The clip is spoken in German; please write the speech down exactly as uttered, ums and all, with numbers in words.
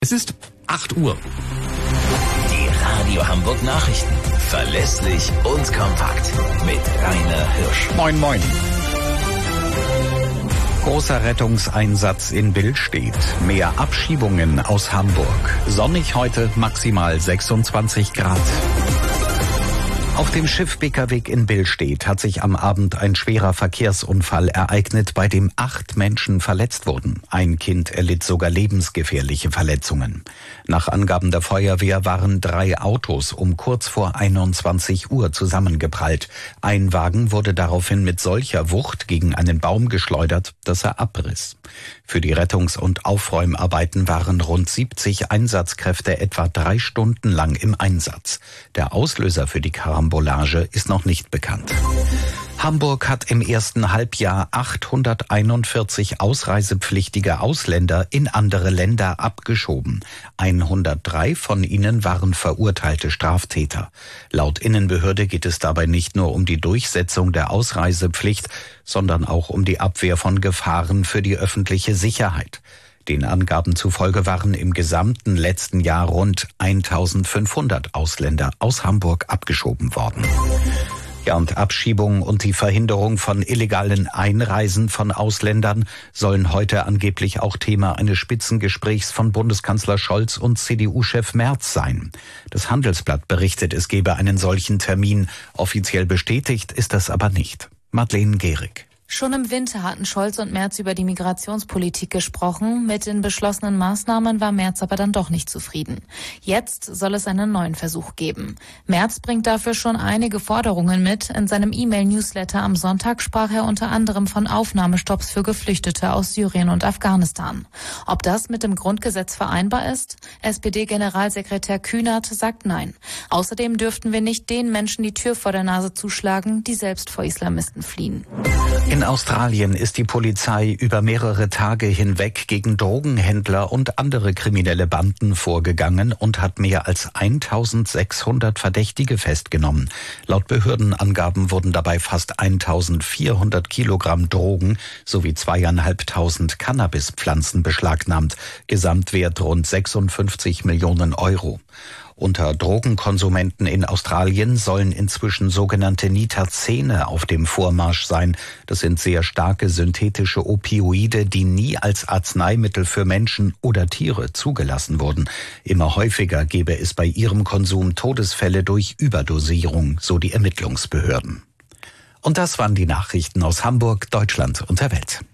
Es ist acht Uhr. Die Radio Hamburg Nachrichten. Verlässlich und kompakt. Mit Rainer Hirsch. Moin, moin. Großer Rettungseinsatz in Billstedt. Mehr Abschiebungen aus Hamburg. Sonnig heute, maximal sechsundzwanzig Grad. Auf dem Schiff Beckerweg in Billstedt hat sich am Abend ein schwerer Verkehrsunfall ereignet, bei dem acht Menschen verletzt wurden. Ein Kind erlitt sogar lebensgefährliche Verletzungen. Nach Angaben der Feuerwehr waren drei Autos um kurz vor einundzwanzig Uhr zusammengeprallt. Ein Wagen wurde daraufhin mit solcher Wucht gegen einen Baum geschleudert, dass er abriss. Für die Rettungs- und Aufräumarbeiten waren rund siebzig Einsatzkräfte etwa drei Stunden lang im Einsatz. Der Auslöser für die Karambolage ist noch nicht bekannt. Hamburg hat im ersten Halbjahr achthunderteinundvierzig ausreisepflichtige Ausländer in andere Länder abgeschoben. hundertdrei von ihnen waren verurteilte Straftäter. Laut Innenbehörde geht es dabei nicht nur um die Durchsetzung der Ausreisepflicht, sondern auch um die Abwehr von Gefahren für die öffentliche Sicherheit. Den Angaben zufolge waren im gesamten letzten Jahr rund eintausendfünfhundert Ausländer aus Hamburg abgeschoben worden. Ja, und Abschiebung und die Verhinderung von illegalen Einreisen von Ausländern sollen heute angeblich auch Thema eines Spitzengesprächs von Bundeskanzler Scholz und C D U-Chef Merz sein. Das Handelsblatt berichtet, es gebe einen solchen Termin. Offiziell bestätigt ist das aber nicht. Madeleine Gehrig. Schon im Winter hatten Scholz und Merz über die Migrationspolitik gesprochen. Mit den beschlossenen Maßnahmen war Merz aber dann doch nicht zufrieden. Jetzt soll es einen neuen Versuch geben. Merz bringt dafür schon einige Forderungen mit. In seinem E-Mail-Newsletter am Sonntag sprach er unter anderem von Aufnahmestopps für Geflüchtete aus Syrien und Afghanistan. Ob das mit dem Grundgesetz vereinbar ist? S P D-Generalsekretär Kühnert sagt nein. Außerdem dürften wir nicht den Menschen die Tür vor der Nase zuschlagen, die selbst vor Islamisten fliehen. In Australien ist die Polizei über mehrere Tage hinweg gegen Drogenhändler und andere kriminelle Banden vorgegangen und hat mehr als eintausendsechshundert Verdächtige festgenommen. Laut Behördenangaben wurden dabei fast eintausendvierhundert Kilogramm Drogen sowie zweieinhalbtausend Cannabispflanzen beschlagnahmt. Gesamtwert rund sechsundfünfzig Millionen Euro. Unter Drogenkonsumenten in Australien sollen inzwischen sogenannte Nitarzene auf dem Vormarsch sein. Das sind sehr starke synthetische Opioide, die nie als Arzneimittel für Menschen oder Tiere zugelassen wurden. Immer häufiger gebe es bei ihrem Konsum Todesfälle durch Überdosierung, so die Ermittlungsbehörden. Und das waren die Nachrichten aus Hamburg, Deutschland und der Welt.